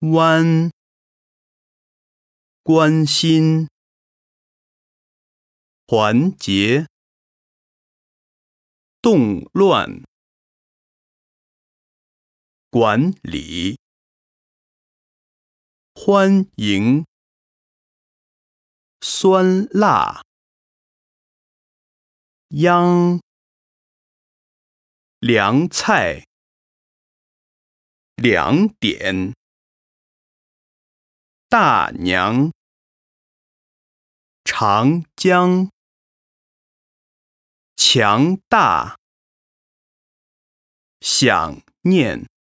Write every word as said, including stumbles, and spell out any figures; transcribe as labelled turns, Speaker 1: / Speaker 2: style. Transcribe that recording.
Speaker 1: 弯，关心，团结，动乱，管理，欢迎，酸辣，秧，凉菜，两点，大娘，长江，强大，想念。